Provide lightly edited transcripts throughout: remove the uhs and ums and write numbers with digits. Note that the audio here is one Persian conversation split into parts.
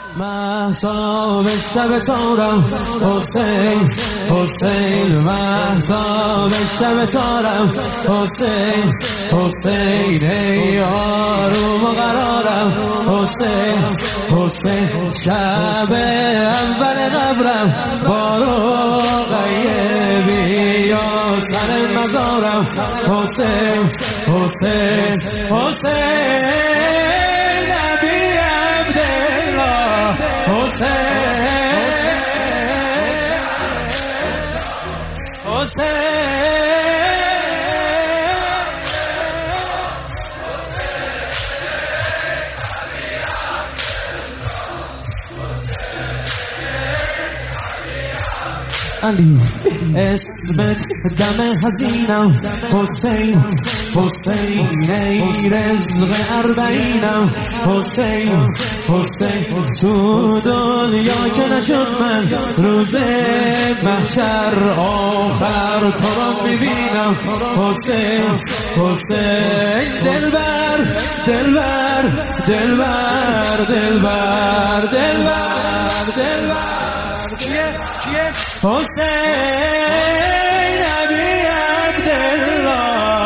مهتاب شب تارم حسین حسین مهتاب شب تارم حسین حسین ای آروم و قرارم حسین حسین شب اول قبرم بارو غیبی یا سر مزارم حسین حسین حسین نبی عبدالله حسین حسین علی اسمت دم حزینم حسین حسین ای رزق اربعینم حسین حسین تو دنیا که نشد من روز محشر آخر تو را میبینم حسین حسین دلبر دلبر دلبر دلبر دلبر دلبر کیه کیه حسین نبی عبدالله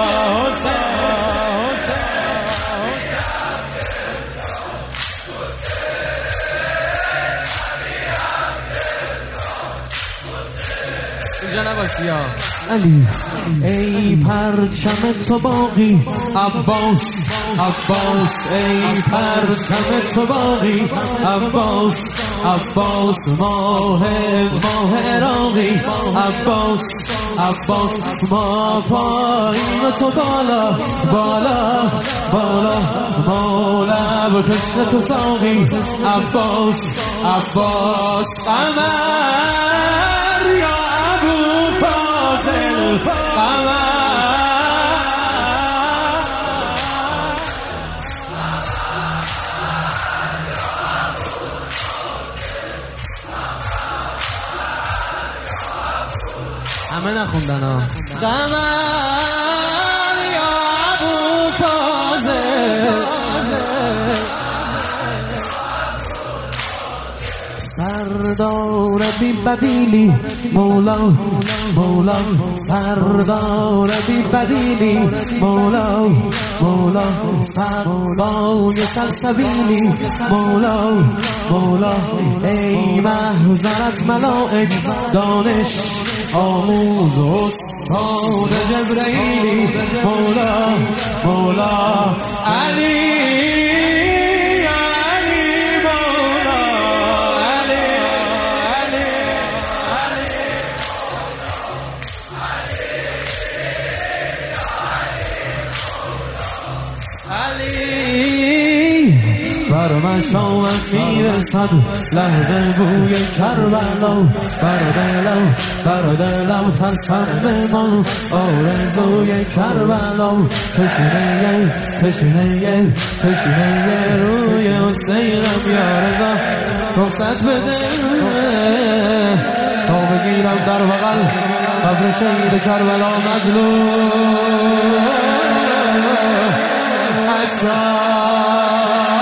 اینجا نباشی یا علی ای پرچم تو باقی عباس عباس ای پرچم تو باقی عباس عباس ماه عراقی عباس عباس ما پایین تو بالا بالا بالا مولا و تشنه تو ساقی عباس عباس قمر یا ابو فاضل قمر همه نخوندن ها قمر یا ابو فاضل سردار بی بدیلی مولا مولا سردار بی بدیلی مولا مولا سردار سلسبیلی مولا مولا ای محضرت ملائک دانش آموز استاد جبرائیلی مولا مولا علی بر من شامت میرسد لحظه بوی کربلا بر دلم ترسم بمان آرزوی کربلا تشنه روی حسینم یا رضا رخصت بده تا بگیرم در بغل قبر شهید کربلا مظلوم. 爱